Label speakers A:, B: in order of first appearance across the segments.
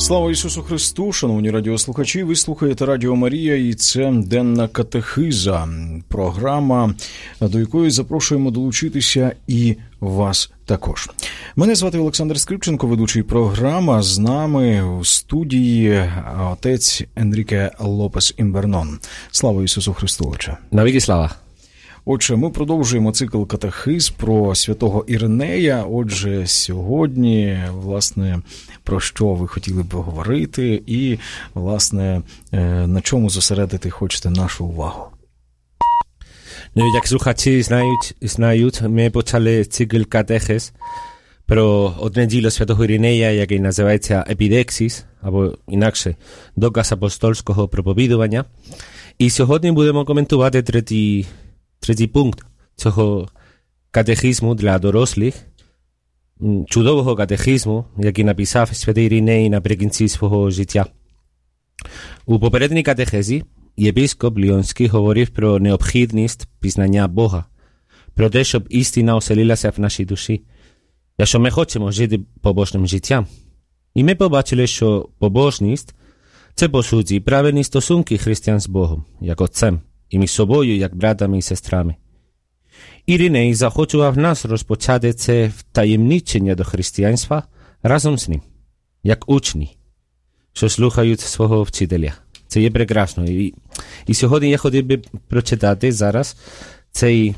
A: Слава Ісусу Христу, шановні радіослухачі, ви слухаєте Радіо Марія, і це денна катехиза, програма, до якої запрошуємо долучитися і вас також. Мене звати Олександр Скрипченко, ведучий програми. З нами у студії отець Енріке Лопес Імбернон. Слава Ісусу Христу, отче.
B: Навіки слава.
A: Отже, ми продовжуємо цикл катехиз про святого Іринея. Отже, сьогодні, власне, про що ви хотіли б говорити і, власне, на чому зосередити хочете нашу увагу?
B: Ну, як слухачі знають, ми почали цикл катехиз про одне діло святого Іринея, яке називається «Епідексіс», або інакше «Доказ апостольського проповідування». І сьогодні будемо коментувати третій пункт цього катехизму для дорослих, чудового катехизму, який написав святий Іриней наприкінці свого життя. У попередній катехезі єпископ Ліонський говорив про необхідність пізнання Бога, про те, щоб істина оселилася в нашій душі, якщо ми хочемо жити побожним життям. І ми побачили, що побожність – це, по суті, правильні стосунки християн з Богом, як Отцем, і між собою, як братами і сестрами. Іриней захочував нас розпочати це втаємничення до християнства разом з ним, як учні, що слухають свого вчителя. Це є прекрасно. І сьогодні я хотів би прочитати зараз цей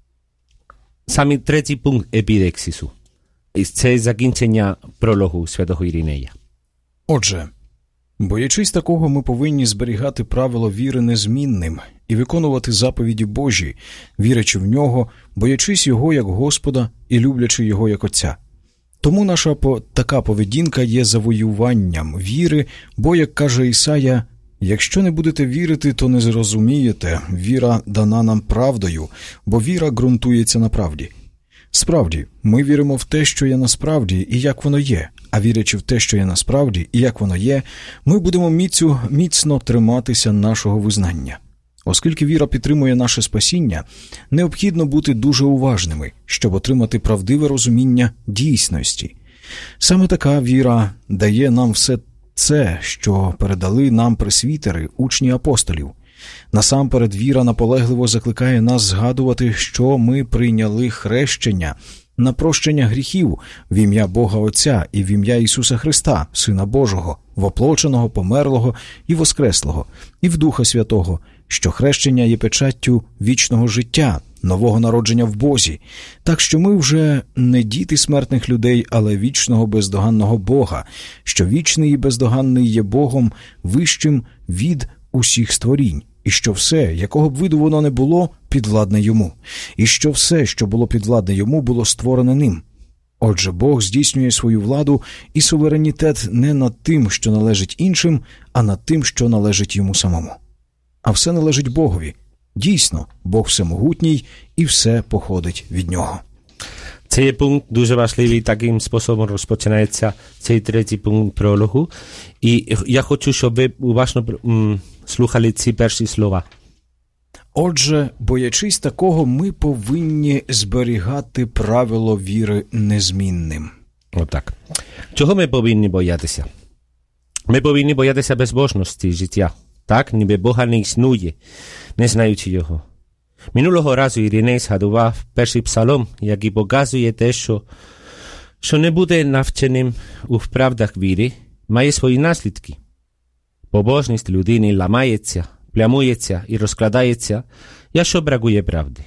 B: самий третій пункт епідексису. І це закінчення прологу святого Іринея.
A: Отже, боячись такого, ми повинні зберігати правило віри незмінним і виконувати заповіді Божі, вірячи в Нього, боячись Його як Господа і люблячи Його як Отця. Тому наша така поведінка є завоюванням віри, бо, як каже Ісая, «Якщо не будете вірити, то не зрозумієте, віра дана нам правдою, бо віра ґрунтується на правді». Справді, ми віримо в те, що є насправді і як воно є, а вірячи в те, що є насправді і як воно є, ми будемо міцно триматися нашого визнання. Оскільки віра підтримує наше спасіння, необхідно бути дуже уважними, щоб отримати правдиве розуміння дійсності. Саме така віра дає нам все це, що передали нам пресвітери, учні апостолів. Насамперед, віра наполегливо закликає нас згадувати, що ми прийняли хрещення на прощення гріхів в ім'я Бога Отця і в ім'я Ісуса Христа, Сина Божого, воплоченого, померлого і воскреслого, і в Духа Святого, що хрещення є печаттю вічного життя, нового народження в Бозі, так що ми вже не діти смертних людей, але вічного бездоганного Бога, що вічний і бездоганний є Богом вищим від усіх створінь, і що все, якого б виду воно не було, підвладне йому, і що все, що було підвладне йому, було створене ним. Отже, Бог здійснює свою владу і суверенітет не над тим, що належить іншим, а над тим, що належить йому самому. А все належить Богові. Дійсно, Бог всемогутній, і все походить від нього.
B: Цей пункт дуже важливий, таким способом розпочинається цей третій пункт прологу. І я хочу, щоб ви уважно слухали ці перші слова.
A: Отже, боячись такого, ми повинні зберігати правило віри незмінним.
B: Отак. Чого ми повинні боятися? Ми повинні боятися безбожності життя. Так, ніби Бога не існує, не знаючи Його. Минулого разу Іриней згадував перший псалом, який показує те, що не буде навченим у вправдах віри, має свої наслідки. Побожність людини ламається, плямується і розкладається, якщо бракує правди.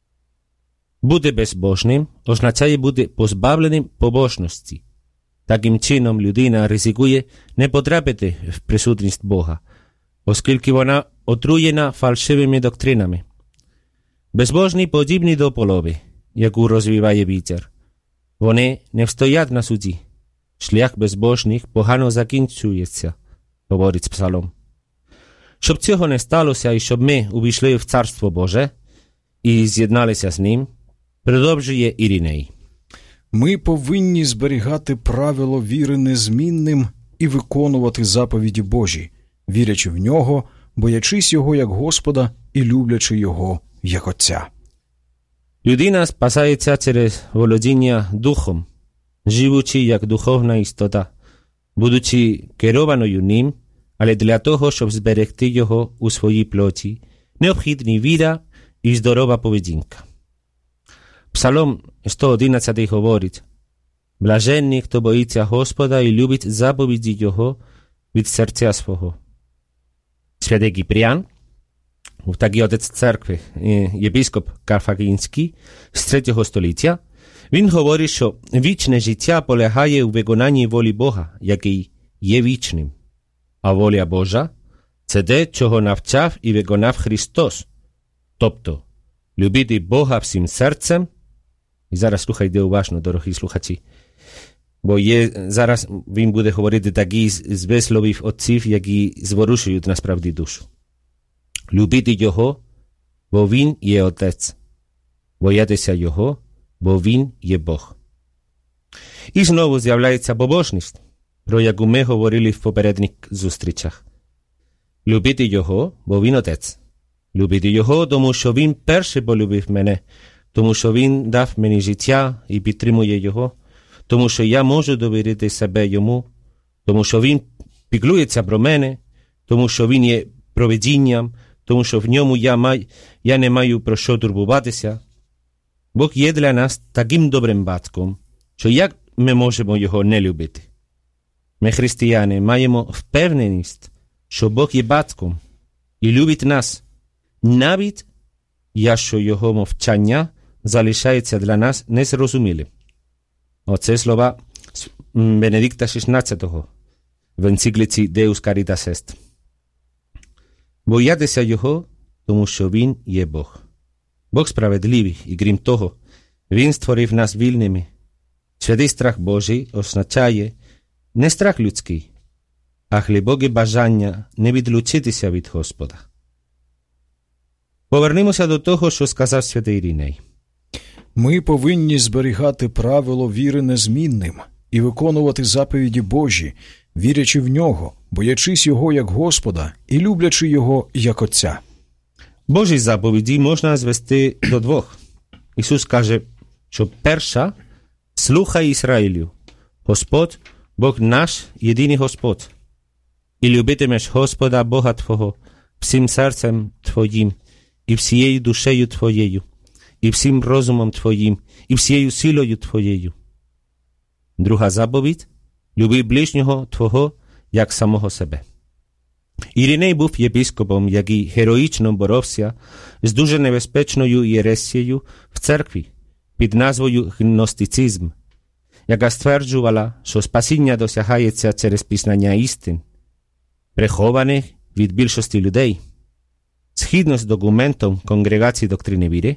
B: Бути безбожним означає бути позбавленим побожності. Таким чином людина ризикує не потрапити в присутність Бога, оскільки вона отруєна фальшивими доктринами. Безбожні подібні до полови, яку розвіває вітер. Вони не встоять на суді. Шлях безбожних погано закінчується, говорить псалом. Щоб цього не сталося і щоб ми увійшли в Царство Боже і з'єдналися з Ним, продовжує Іриней.
A: Ми повинні зберігати правило віри незмінним і виконувати заповіді Божі, вірячи в Нього, боячись Його як Господа і люблячи Його як Отця.
B: Людина спасається через володіння духом, живучи як духовна істота, будучи керованою ним, але для того, щоб зберегти його у своїй плоті, необхідні віра і здорова поведінка. Псалом 111 говорить: «Блаженний, хто боїться Господа і любить заповіді Його від серця свого». Святий Кіпріан, такий отець церкви, єпископ Карфагінський з 3 століття, він говорить, що вічне життя полягає у виконанні волі Бога, який є вічним. А воля Божа – це те, чого навчав і виконав Христос. Тобто, любити Бога всім серцем. І зараз слухайте уважно, дорогі слухачі. Бо зараз він буде говорити такі з висловів отців, які зворушують насправді душу. Любити Його, бо Він є Отець. Боятися Його, бо Він є Бог. І знову з'являється побожність, про яку ми говорили в попередніх зустрічах. Любити Його, бо Він Отець. Любити Його, тому що Він перший полюбив мене, тому що Він дав мені життя і підтримує Його, тому що я можу довірити себе Йому, тому що Він піклується про мене, тому що Він є провидінням, тому що в ньому я не маю про що турбуватися. Бог є для нас таким добрим батьком, що як ми можемо Його не любити? Ми, християни, маємо впевненість, що Бог є батьком і любить нас, навіть якщо Його мовчання залишається для нас незрозумілим. Оце слова Бенедикта XVI в енцикліці Deus Caritas Est. Боятися Його, тому що Він є Бог. Бог справедливий, і крім того, Він створив нас вільними. Святий страх Божий означає не страх людський, а глибоке бажання не відлучитися від Господа. Повернемося до того, що сказав святий Іриней.
A: Ми повинні зберігати правило віри незмінним і виконувати заповіді Божі, вірячи в Нього, боячись Його як Господа і люблячи Його як Отця.
B: Божі заповіді можна звести до двох. Ісус каже, що перша – слухай Ізраїлю, Господь, Бог наш, єдиний Господь. І любитимеш Господа Бога Твого всім серцем Твоїм, і всією душею Твоєю, і всім розумом Твоїм, і всією силою Твоєю. Друга заповідь – люби ближнього Твого, як самого себе. Іриней був єпископом, який героїчно боровся з дуже небезпечною єресією в церкві під назвою гностицизм, яка стверджувала, що спасіння досягається через пізнання істин, прихованих від більшості людей. Згідно з документом Конгрегації доктрини віри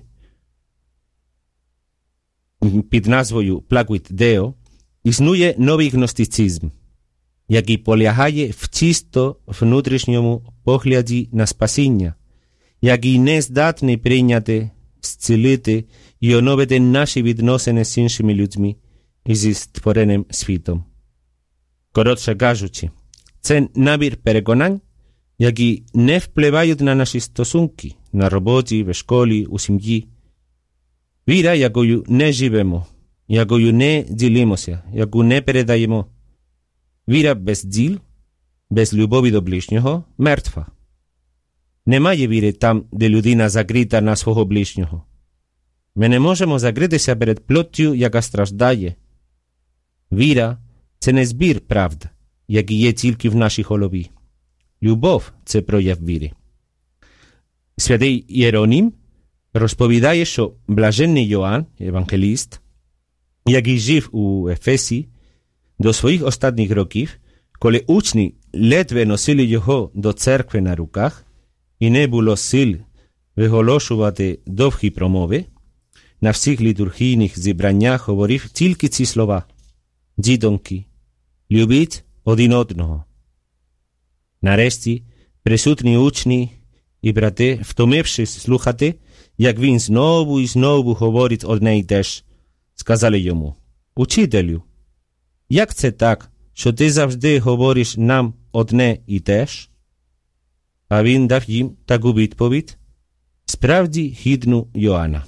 B: під назвою Placuit Deo, існує новий гностицизм, який полягає в чисто внутрішньому погляді на спасіння, який не здатний прийняти, зцілити і оновити наші відносини з іншими людьми і зі створеним світом. Коротше кажучи, це набір переконань, які не впливають на наші стосунки, на роботі, в школі, у сім'ї. Віра, якою не живемо, якою не ділимося, яку не передаємо. Віра без діл, без любові до ближнього – мертва. Немає віри там, де людина закрита на свого ближнього. Ми не можемо закритися перед плоттю, яка страждає. Віра – це не збір правд, який є тільки в нашій голові. Любов – це прояв віри. Святий Єронім розповідає, що блаженний Йоанн, евангеліст, який жив у Ефесі до своїх останніх років, коли учні ледве носили його до церкви на руках і не було сил виголошувати довгі промови, на всіх літургійних зібраннях говорив тільки ці слова: «Дітоньки, любіть один одного». Нарешті присутні учні і брати, втомившись слухати, як він знову і знову говорить одне й те ж, сказали йому: «Учителю, як це так, що ти завжди говориш нам одне і те ж?» А він дав їм таку відповідь, справді гідну Йоанна.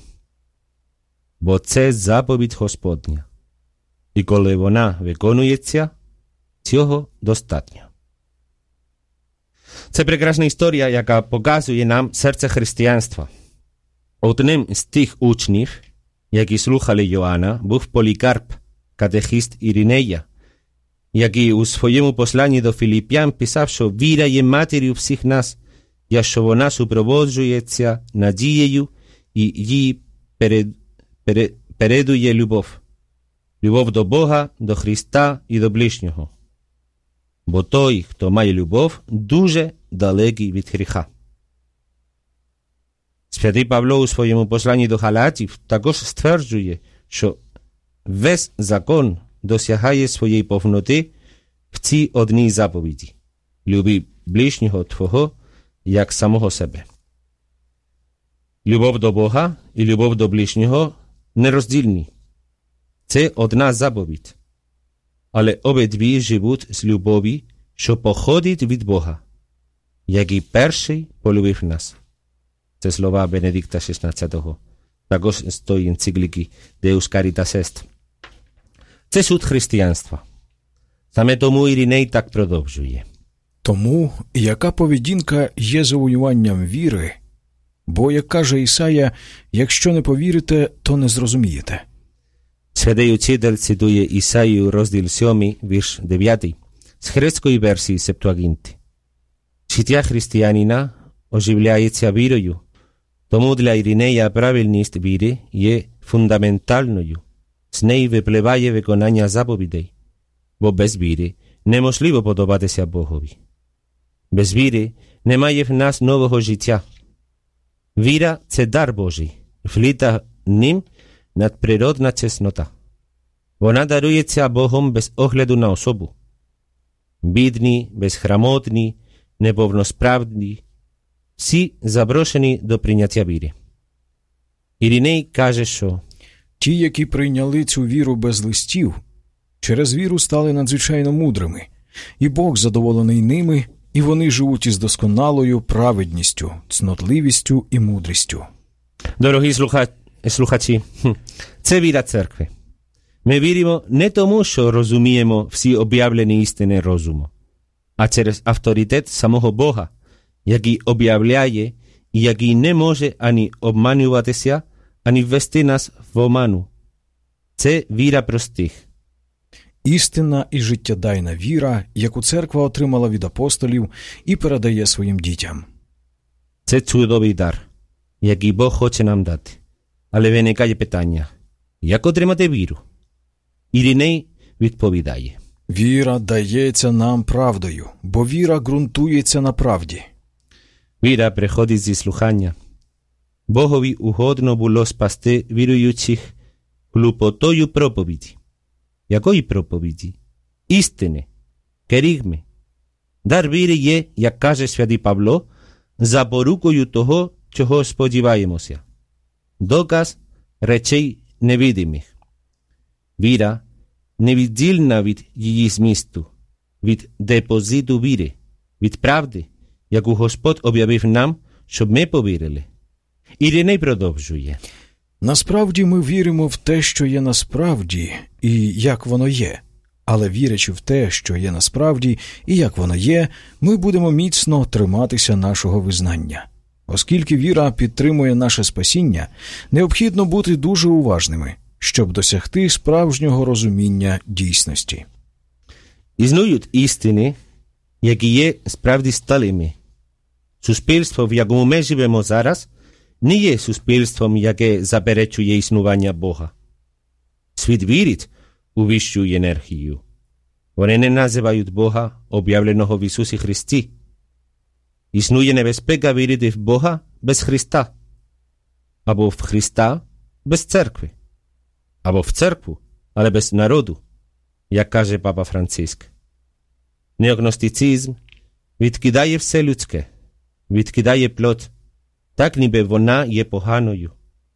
B: Бо це заповідь Господня. І коли вона виконується, Цього достатньо. Це прекрасна історія, яка показує нам серце християнства. Одним з тих учнів, які слухали Йоанна, був Полікарп, катехист Іринея, який у своєму посланні до Філіп'ян писав, що віра є матір'ю всіх нас, і що вона супроводжується надією і її передує любов. Любов до Бога, до Христа і до ближнього. Бо той, хто має любов, дуже далекий від гріха. Святий Павло у своєму посланні до Галатів також стверджує, що весь закон досягає своєї повноти в цій одній заповіді. Люби ближнього твого, як самого себе. Любов до Бога і любов до ближнього нероздільні. Це одна заповідь. Але обидві живуть з любові, що походить від Бога, який перший полюбив нас. Це слова Бенедикта XVI, також з тої енцикліки Deus Caritas Est. Це суть християнства. Саме тому Іриней так продовжує.
A: Тому, яка поведінка є завоюванням віри, бо, як каже Ісая, якщо не повірите, то не зрозумієте.
B: Святий учитель цитує Ісаю, розділ 7, вірш 9, з грецької версії Септуагінти. Життя християнина оживляється вірою, тому для Іринея правильність віри є фундаментальною. З неї випливає виконання заповідей, бо без віри неможливо подобатися Богові. Без віри немає в нас нового життя. Віра – це дар Божий, влита ним надприродна чеснота. Вона дарується Богом без огляду на особу. Бідні, безграмотні, неповносправні – всі заброшені до прийняття віри. Іриней каже, що
A: ті, які прийняли цю віру без листів, через віру стали надзвичайно мудрими, і Бог задоволений ними, і вони живуть із досконалою праведністю, цнотливістю і мудрістю.
B: Дорогі слухачі, це віра церкви. Ми віримо не тому, що розуміємо всі об'явлені істини розуму, а через авторитет самого Бога, який об'являє і який не може ані обманюватися, ані ввести нас в оману. Це віра простих.
A: Істинна і життєдайна віра, яку церква отримала від апостолів і передає своїм дітям.
B: Це чудовий дар, який Бог хоче нам дати. Але виникає питання, як отримати віру? Іриней відповідає.
A: Віра дається нам правдою, бо віра ґрунтується на правді.
B: Віра приходить зі слухання. Богові угодно було спасти віруючих глупотою проповіді. Якої проповіді? Істини, керігми. Дар віри є, як каже святий Павло, запорукою того, чого сподіваємося. Доказ речей невидимих. Віра невіддільна від її змісту, від депозиту віри, від правди, яку Господь об'явив нам, щоб ми повірили. Іриней продовжує.
A: Насправді ми віримо в те, що є насправді, і як воно є. Але вірячи в те, що є насправді, і як воно є, ми будемо міцно триматися нашого визнання. Оскільки віра підтримує наше спасіння, необхідно бути дуже уважними, щоб досягти справжнього розуміння дійсності.
B: Існують істини, які є справді сталими. Суспільство, в якому ми живемо зараз, не є суспільством, яке заперечує існування Бога. Світ вірить у вищу енергію. Вони не називають Бога, об'явленого в Ісусі Христі. Існує небезпека вірити в Бога без Христа, або в Христа без церкви, або в церкву, але без народу, як каже Папа Франциск. Неогностицизм відкидає все людське, відкидає плоть, так ніби вона є поганою.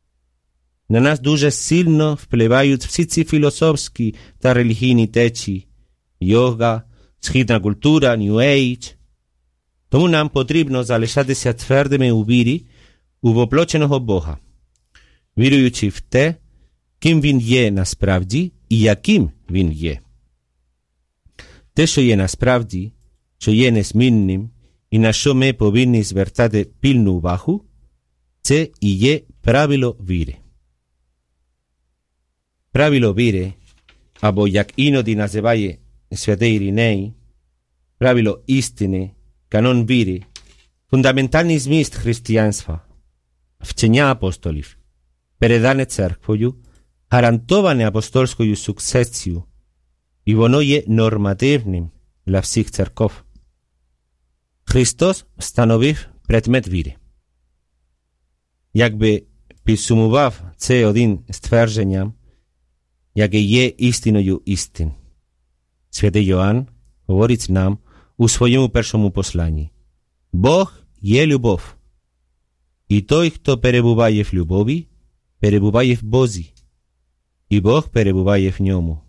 B: На нас дуже сильно впливають всі ці філософські та релігійні течії, йога, східна культура, New Age. Тому нам потрібно залишатися твердими у вірі у воплоченого Бога, віруючи в те, ким Він є насправді і яким Він є. Те, що є насправді, що є незмінним і на що ми повинні звертати пильну увагу, це і є правило віри. Правило віри, або як іноді називає святий Іриней, правило істини, канон віри, фундаментальний зміст християнства, вчення апостолів, передане церквою, гарантоване апостольською сукцесією, і воно є нормативним для всіх церков. Христос встановив предмет віри. Якби підсумував це один ствердженням, яке є істиною істин. Святий Йоанн говорить нам у своєму першому посланні: Бог є любов, і той, хто перебуває в любові, перебуває в Бозі, і Бог перебуває в ньому.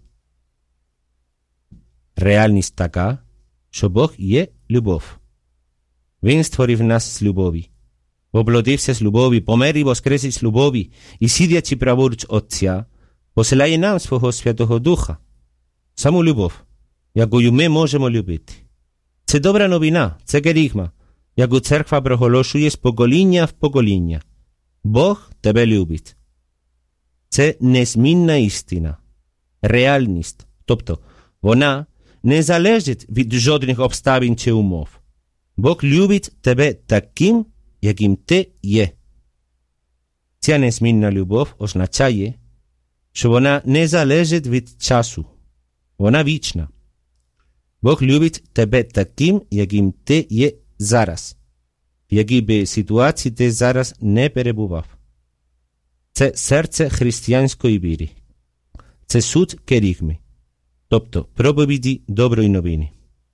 B: Реальність така, що Бог є любов. Він створив нас з любові, оплодився з любові, помер і воскрес з любові, і сидячи праворуч Отця, посилає нам свого Святого Духа, саму любов, якою ми можемо любити. Це добра новина, це керигма, яку церква проголошує з покоління в покоління. Бог тебе любить. Це незмінна істина, реальність, тобто вона не залежить від жодних обставин чи умов. Бог любить тебе таким, яким ти є. Ця незмінна любов означає, що вона не залежить від часу. Вона вічна. Бог любить тебе таким, яким ти є зараз, в якій би ситуації ти зараз не перебував. Це серце християнської віри. Це суть керигми, тобто проповіді доброї новини.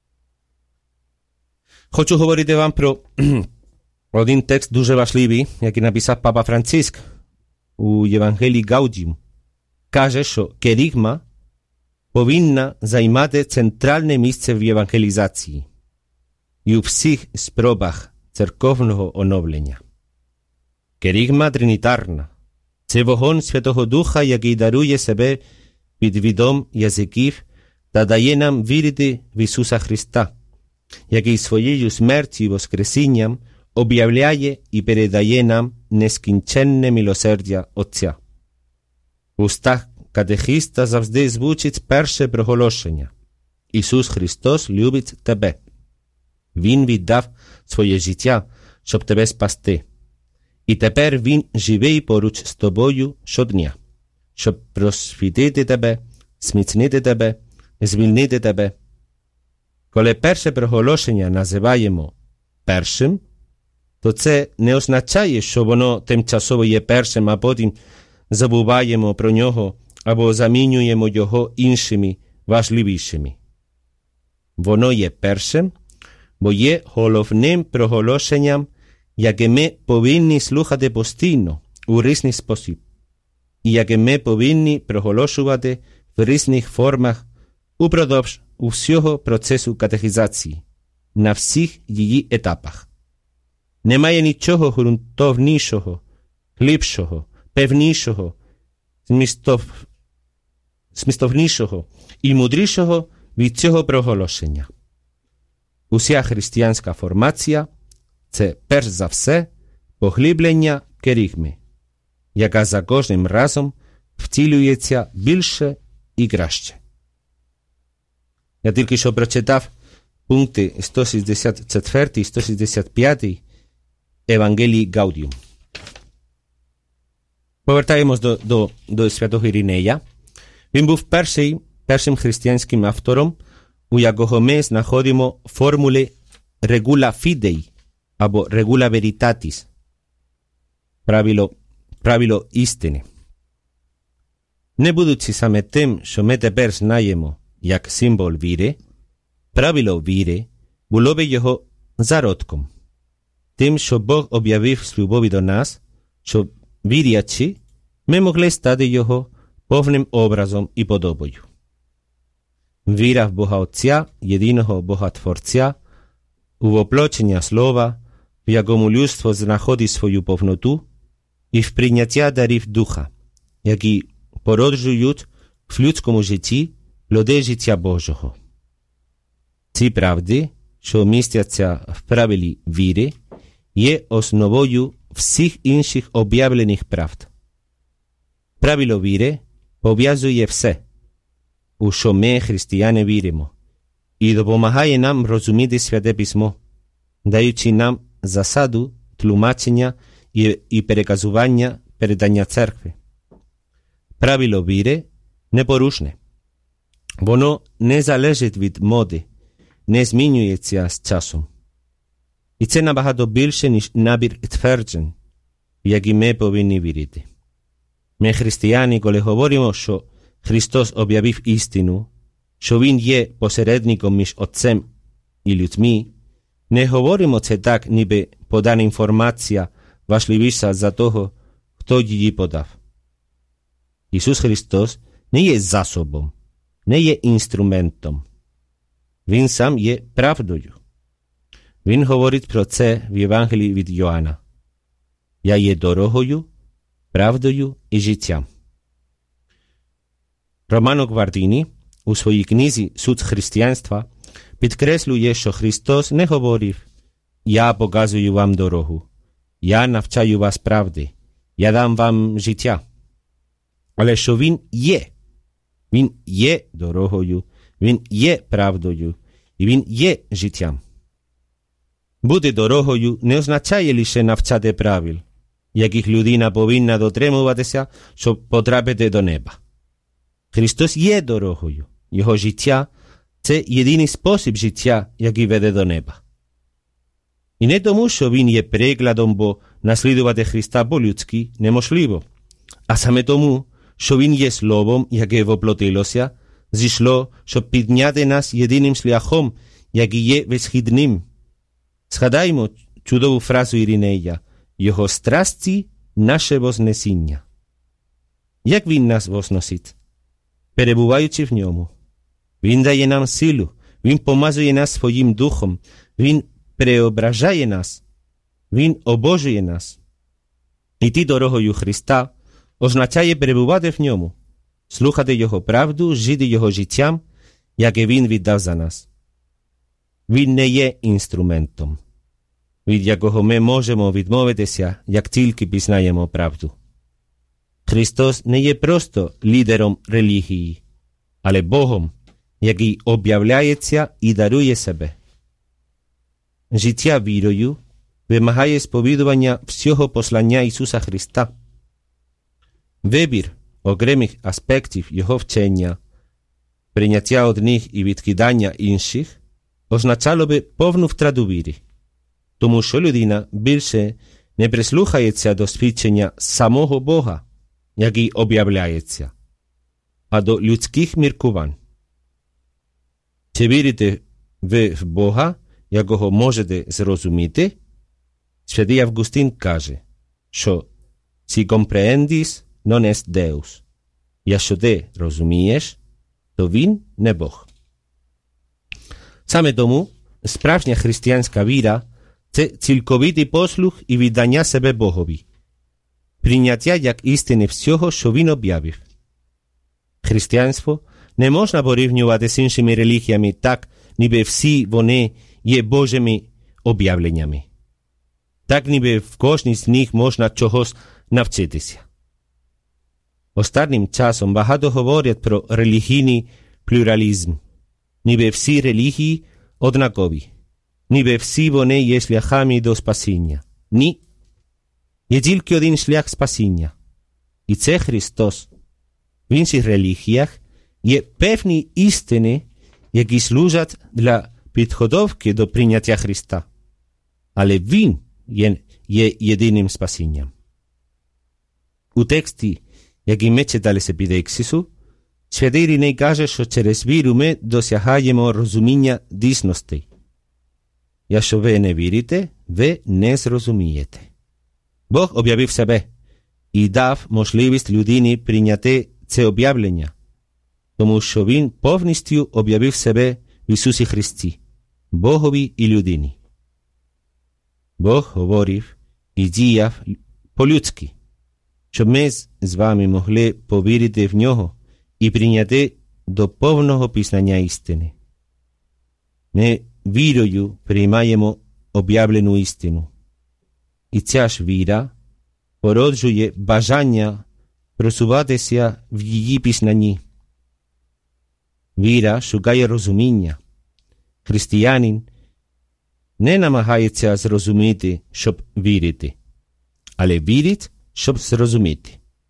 B: Хочу говорити вам про один текст дуже важливий, який написав Папа Франциск у Євангелії Гаудіум. Каже, що керигма повинна займати центральне місце в євангелізації і у всіх спробах церковного оновлення. Керигма тринітарна – це вогонь Святого Духа, який дарує себе під видом язиків та дає нам вірити в Ісуса Христа, який своєю смертю і воскресінням об'являє і передає нам нескінченне милосердя Отця. В устах катехиста завжди звучить перше проголошення: Ісус Христос любить тебе. Він віддав своє життя, щоб тебе спасти. І тепер Він живий поруч з тобою щодня, щоб просвітити тебе, зміцнити тебе, звільнити тебе. Коли перше проголошення називаємо першим, то це не означає, що воно тимчасово є першим, а потім забуваємо про нього або замінюємо його іншими важливішими. Воно є першим, бо є головним проголошенням, яке ми повинні слухати постійно у різний спосіб, і яке ми повинні проголошувати в різних формах упродовж усього процесу катехізації, на всіх її етапах. Немає нічого ґрунтовнішого, глибшого, певнішого, змістовнішого і мудрішого від цього проголошення. Уся християнська формація – це перш за все поглиблення керигми, яка за кожним разом втілюється більше і краще. Я тільки що прочитав пункти 164 і 165 Евангелії Гаудіум. Повертаємось до святого Іринея. Він був першим християнським автором, у якого ми знаходимо формули regula fidei або regula veritatis, правило істини. Не будучи саме тим, що ми тепер знаємо як символ віри, правило віри було би його зародком, тим, що Бог об'явив з любові до нас, що, вірячи, ми могли стати його повним образом і подобою. Віра в Бога Отця, єдиного Бога-творця, у воплочення Слова, в якому людство знаходить свою повноту, і в прийняття дарів Духа, які породжують в людському житті плоди життя Божого. Ці правди, що містяться в правилі віри, є основою всіх інших об'явлених правд. Правило віри пов'язує все, у що ми, християни, віримо, і допомагає нам розуміти Святе Письмо, даючи нам засаду тлумачення і переказування передання церкви. Правило віри непорушне. Воно не залежить від моди, не змінюється з часом. І це набагато більше, ніж набір тверджень, в які ми повинні вірити. Ми, християни, коли говоримо, що Христос об'явив істину, що Він є посередником між Отцем і людьми, не говоримо це так, ніби подана інформація важливіша за того, хто її подав. Ісус Христос не є засобом, не є інструментом. Він сам є правдою. Він говорить про це в Євангелії від Йоанна. Я є дорогою, правдою і життям. Романо Гвардіні у своїй книзі «Суть християнства» підкреслює, що Христос не говорив «Я показую вам дорогу, я навчаю вас правди, я дам вам життя». Але що Він є. Він є дорогою, Він є правдою і Він є життям. Бути дорогою не означає лише навчати правил, яких людина повинна дотримуватися, щоб потрапити до неба. Христос є дорогою. Його життя – це єдиний спосіб життя, який веде до неба. І не тому, що Він є прикладом, бо наслідувати Христа по-людськи неможливо, а саме тому, що Він є словом, яке воплотилося, зійшло, щоб підняти нас єдиним шляхом, який є висхідним. Згадаймо чудову фразу Іринея «Його страсті – наше вознесіння». Як Він нас возносить? Перебуваючи в Ньому. Він дає нам силу, Він помазує нас своїм духом, Він преображає нас, Він обожує нас. Іти дорогою Христа означає перебувати в Ньому, слухати Його правду, жити Його життям, яке Він віддав за нас. Він не є інструментом, від якого ми можемо відмовитися, як тільки пізнаємо правду. Христос не є просто лідером релігії, але Богом, який об'являється і дарує себе. Життя вірою вимагає сповідування всього послання Ісуса Христа. Вибір окремих аспектів Його вчення, прийняття одних і відкидання інших означало би повну втрату віри, тому що людина більше не прислухається до свідчення самого Бога, який об'являється, а до людських міркувань. Чи вірите ви в Бога, якого можете зрозуміти? Святий Августин каже, що «Si comprehendis, non est Deus». Якщо ти розумієш, то Він не Бог. Саме тому справжня християнська віра – це цілковитий послух і віддання себе Богові, прийняття як істини всього, що Він об'явив. Християнство не можна порівнювати з іншими релігіями так, ніби всі вони є Божими об'явленнями. Так, ніби в кожній з них можна чогось навчитися. Останнім часом багато говорять про релігійний плюралізм, ніби всі релігії однакові, ніби всі вони є шляхами до спасіння. Ні. Є тільки один шлях спасіння. І це Христос. В інших релігіях є певні істини, які служать для підготовки до прийняття Христа. Але Він є єдиним спасінням. У тексті, який ми читали з епідексису, святий Іриней каже, що через віру ми досягаємо розуміння дійсностей. Якщо ви не вірите, ви не зрозумієте. Бог об'явив себе і дав можливість людині прийняти це об'явлення, тому що Він повністю об'явив себе в Ісусі Христі, Богові і людині. Бог говорив і діяв по-людськи, щоб ми з вами могли повірити в Нього і прийняти до повного пізнання істини. Ми вірою приймаємо об'явлену істину. І ця ж віра породжує бажання просуватися в її пізнанні. Віра шукає розуміння. Християнин не намагається зрозуміти, щоб вірити, але вірить, щоб зрозуміти.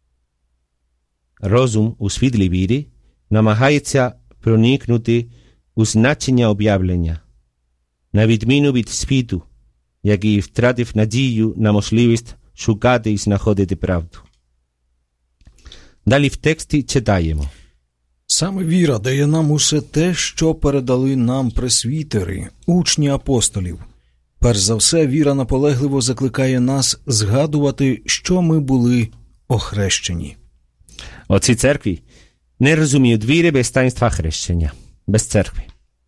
B: Розум у світлі віри намагається проникнути у значення об'явлення, на відміну від світу, який втратив надію на можливість шукати і знаходити правду. Далі в тексті читаємо.
A: Саме віра дає нам усе те, що передали нам пресвітери, учні апостолів. Перш за все, віра наполегливо закликає нас згадувати, що ми були охрещені.
B: Отці церкви не розуміють віри без таїнства хрещення, без церкви.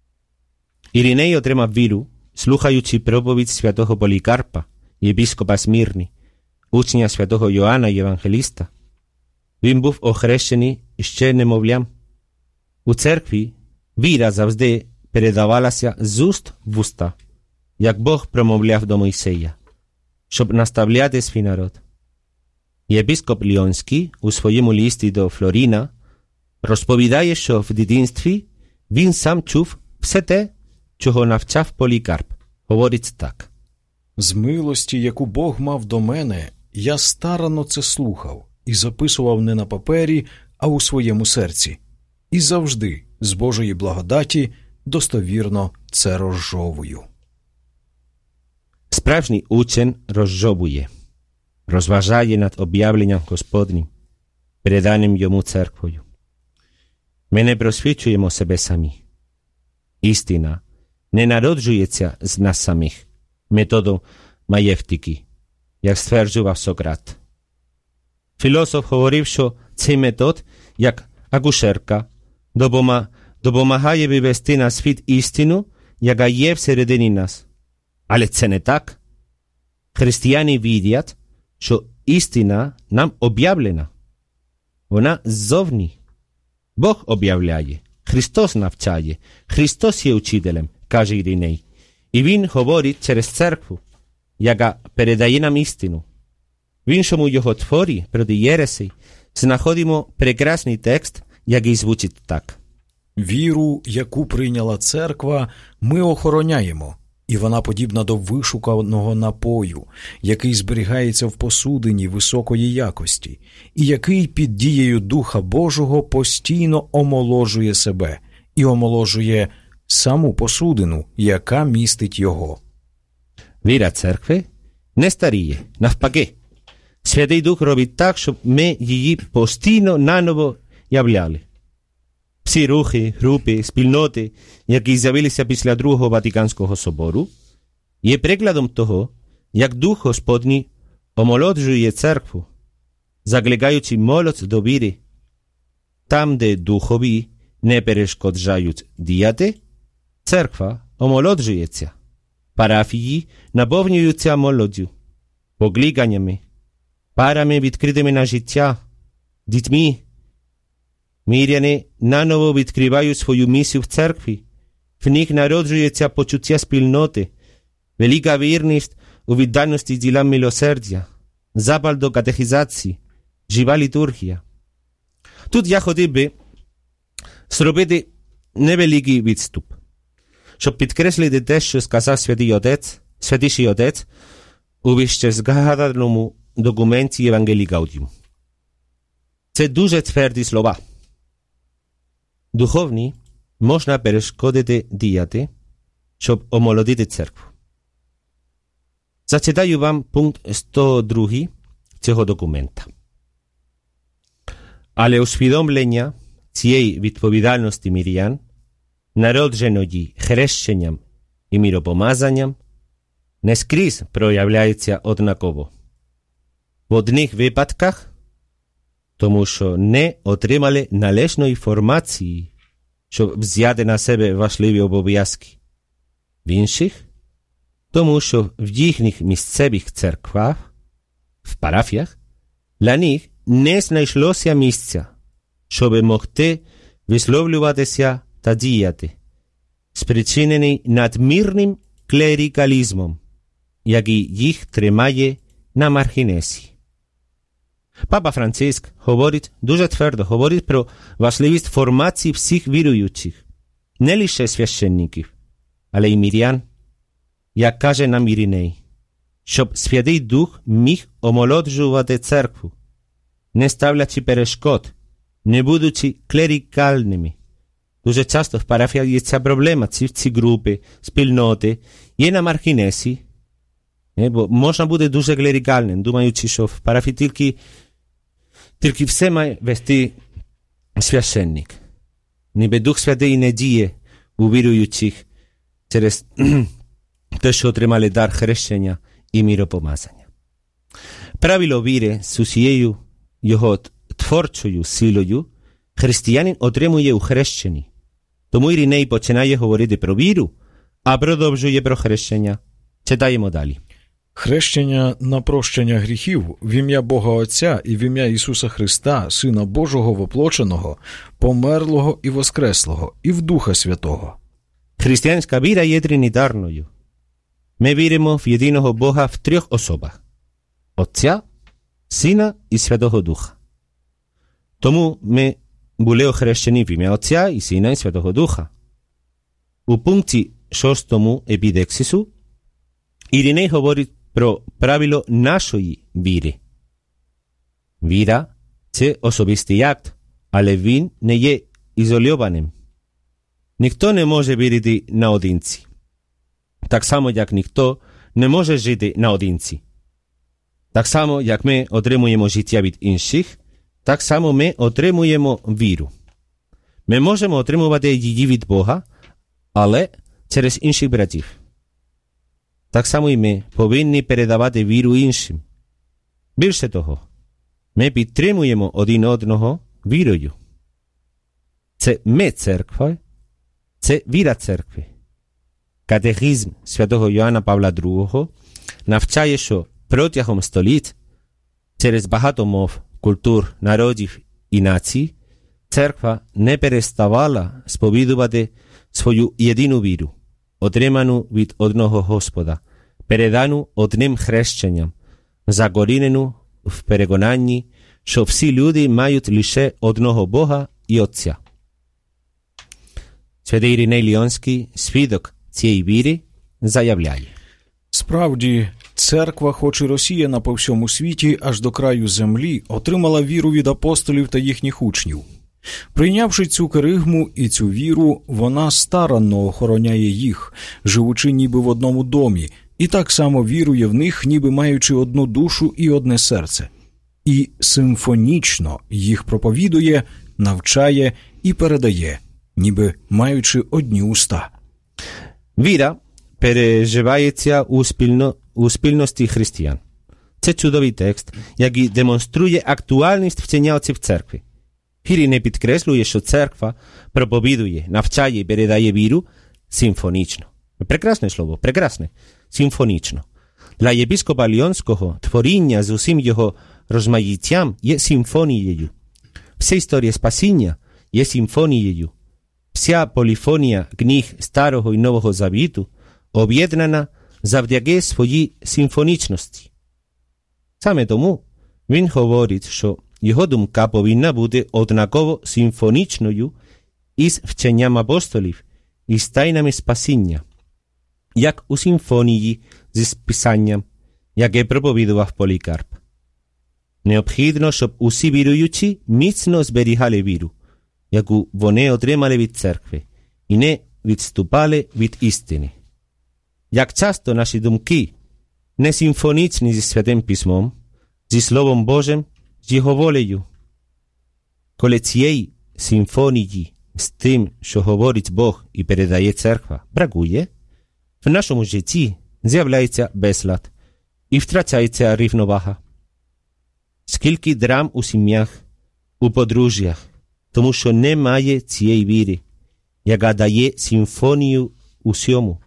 B: Іриней отримав віру, слухаючи проповідь святого Полікарпа, єпископа Смірни, учня святого Йоанна Євангеліста. Він був охрещений ще немовлям. У церкві віра завжди передавалася з уст в уста, як Бог промовляв до Мойсея, щоб наставляти свій народ. Єпископ Ліонський у своєму листі до Флоріна розповідає, що в дитинстві він сам чув все те, чого навчав Полікарп. Говорить так.
A: «З милості, яку Бог мав до мене, я старанно це слухав і записував не на папері, а у своєму серці. І завжди, з Божої благодаті, достовірно це розжовую».
B: Справжній учень розжовує, розважає над об'явленням Господнім, переданим йому церквою. Ми не просвічуємо себе самі. Істина не народжується з нас самих, методом маєвтики, як стверджував Сократ. Філософ говорив, що цей метод, як акушерка, допомагає вивести на світ істину, яка є всередині нас. Але це не так. Християни вірять, що істина нам об'явлена. Вона ззовні. Бог об'являє, Христос навчає, Христос є учителем, каже Іриней. І Він говорить через церкву, яка передає нам істину. В іншому його творі проти єресей знаходимо прекрасний текст, який звучить так.
A: «Віру, яку прийняла церква, ми охороняємо, і вона подібна до вишуканого напою, який зберігається в посудині високої якості, і який під дією Духа Божого постійно омоложує себе і омоложує саму посудину, яка містить його».
B: Віра церкви не старіє, навпаки. Святий Дух робить так, щоб ми її постійно наново являли. Всі рухи, групи, спільноти, які з'явилися після Другого Ватиканського собору, є прикладом того, як Дух Господній омолоджує церкву, закликаючи молодь до віри. Там, де духові не перешкоджають діяти, церква омолоджується. Парафії наповнюються молоддю, покликаннями, парами відкритими на життя, дітьми. Миряни наново відкривають свою місію в церкві. В них народжується почуття спільноти, велика вірність у відданості ділам милосердя, запал до катехізації, жива літургія. Тут я хотів би зробити невеликий відступ, щоб підкреслити те, що сказав Святіший Отець у вище згаданому документі Євангелії Гаудіум. Це дуже тверді слова. Духовні можна перешкодити діяти, щоб омолодити церкву. Зачитаю вам пункт 102 цього документа. Але усвідомлення цієї відповідальності мирян, народженої хрещенням і миропомазанням, не скрізь проявляється однаково. В одних випадках, тому що не отримали належної інформації, щоб взяти на себе важливі обов'язки. В інших, тому що в їхніх місцевих церквах, в парафіях, для них не знайшлося місця, щоб могти висловлюватися та діяти. спричинений надмірним клерикалізмом, який їх тримає на маргінесі. Папа Франциск дуже твердо говорить про важливість формації всіх віруючих, не лише священників, але й мирян, як каже нам Іриней, щоб Святий Дух міг омолоджувати церкву, не ставлячи перешкод, не будучи клерикальними. Дуже часто в парафіях є ця проблема, ці групи, спільноти, є на маргінесі, бо можна бути дуже клерикальним, думаючи, що в парафії тільки все має вести священник. Ніби Дух Святий не діє у віруючих через те, що отримали дар хрещення і миропомазання. Правило віри з усією його творчою силою християнин отримує у хрещенні. Тому Іриней починає говорити про віру, а продовжує про хрещення. Читаємо далі.
A: Хрещення на прощення гріхів в ім'я Бога Отця і в ім'я Ісуса Христа, Сина Божого воплоченого, померлого і воскреслого, і в Духа Святого.
B: Християнська віра є тринітарною. Ми віримо в єдиного Бога в трьох особах – Отця, Сина і Святого Духа. Тому ми були охрещені в ім'я Отця і Сина і Святого Духа. У пункті 6 епідексису Іриней говорить про правило нашої віри. Віра – це особистий акт, але він не є ізольованим. Ніхто не може вірити наодинці. Так само, як ніхто не може жити наодинці. Так само, як ми отримуємо життя від інших, так само ми отримуємо віру. Ми можемо отримувати її від Бога, але через інших братів. Так само і ми повинні передавати віру іншим. Більше того, ми підтримуємо один одного вірою. Це ми церква, це віра церкви. Катехизм святого Йоанна Павла II навчає, що протягом століть, через багато мов, культур, народів і націй, церква не переставала сповідувати свою єдину віру, отриману від одного Господа, передану одним хрещенням, закорінену в переконанні, що всі люди мають лише одного Бога і Отця. Святий Іриней Ліонський, свідок цієї віри, заявляє.
A: Справді, церква, хоч і розсіяна по всьому світі, аж до краю землі, отримала віру від апостолів та їхніх учнів. Прийнявши цю керигму і цю віру, вона старанно охороняє їх, живучи ніби в одному домі, і так само вірує в них, ніби маючи одну душу і одне серце. І симфонічно їх проповідує, навчає і передає, ніби маючи одні уста.
B: Віра переживається у спільності християн. Це чудовий текст, який демонструє актуальність вчення отців церкви. Іриней підкреслює, що церква проповідує, навчає і передає віру симфонічно. Прекрасне слово, прекрасне, симфонічно. Для єпископа Ліонського творіння з усім його розмаїттям є симфонією. Вся історія спасіння є симфонією. Вся поліфонія книг Старого і Нового Завіту об'єднана завдяки своїй симфонічності. Саме тому він говорить, що його думка повинна бути однаково симфонічною із вченням апостолів і з тайнами спасіння, як у симфонії зі Писанням, яке проповідував Полікарп. Необхідно, щоб усі віруючі міцно зберігали віру, яку вони отримали від церкви, і не відступали від істини. Як часто наші думки не симфонічні зі Святим Письмом, зі Словом Божим, з Його волею. Коли цієї симфонії з тим, що говорить Бог і передає церква, бракує, в нашому житті з'являється безлад і втрачається рівновага. Скільки драм у сім'ях, у подружжях, тому що немає цієї віри, яка дає симфонію усьому.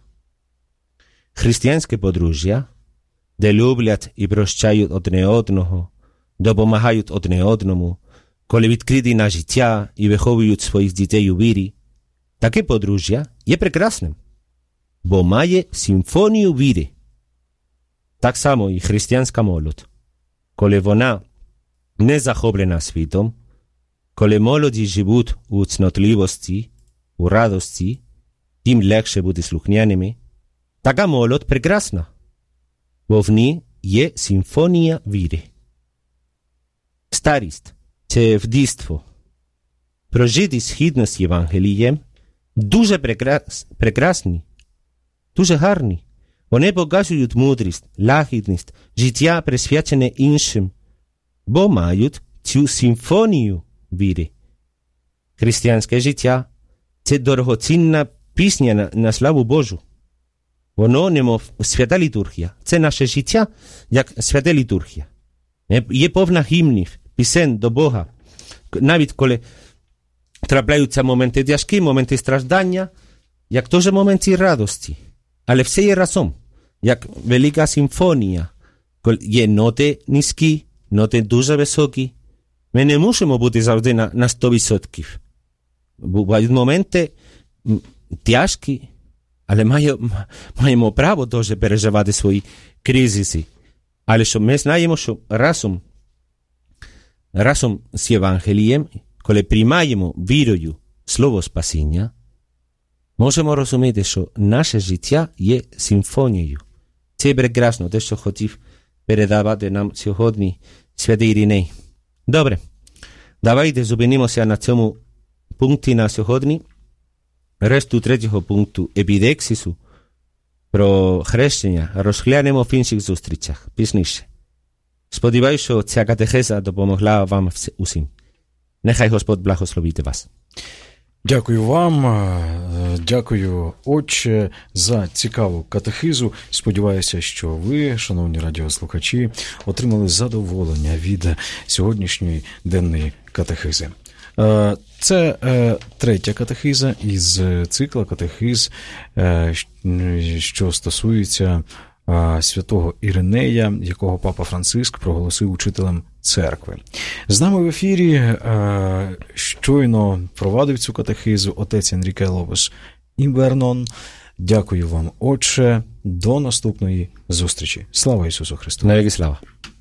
B: Християнське подружжя, де люблять і прощають одне одного, допомагають одне одному, коли відкриті на життя і виховують своїх дітей у вірі, таке подружжя є прекрасним, бо має симфонію віри. Так само і християнська молодь. Коли вона не захоплена світом, коли молоді живуть у цнотливості, у радості, тим легше бути слухняними, така молодь прекрасна, бо в ній є симфонія віри. Старість – це вдівство. Прожити згідно з Євангелієм дуже прекрасні, дуже гарні. Вони показують мудрість, лагідність, життя присвячене іншим, бо мають цю симфонію віри. Християнське життя – це дорогоцінна пісня на славу Божу. Воно немов свята літургія. Це наше життя, як свята літургія. Є повна гімнів, пісень до Бога. Навіть коли трапляються моменти тяжкі, моменти страждання, як теж моменти радості. Але все є разом, як велика симфонія. Є ноти низькі, ноти дуже високі. Ми не мусимо бути завжди на 100%. Бувають моменти тяжкі, але маємо право теж переживати свої кризиси. Але що ми знаємо, що разом з Євангелієм, коли приймаємо вірою слово спасіння, можемо розуміти, що наше життя є симфонією. Це прекрасно, те, що хотів передавати нам сьогодні святий Іриней. Добре, давайте зупинимося на цьому пункті на сьогодні. Решту третього пункту епідексису про хрещення розглянемо в інших зустрічах пізніше. Сподіваюся, що ця катехеза допомогла вам усім. Нехай Господь благословить вас.
A: Дякую вам, дякую, Отче, за цікаву катехизу. Сподіваюся, що ви, шановні радіослухачі, отримали задоволення від сьогоднішньої денної катехизи. Це третя катехиза із цикла катехиз, що стосується святого Іринея, якого Папа Франциск проголосив учителем церкви. З нами в ефірі щойно провадив цю катехизу отець Енріке Лопес Імбернон. Дякую вам, Отче. До наступної зустрічі. Слава Ісусу Христу!
B: Навіки слава!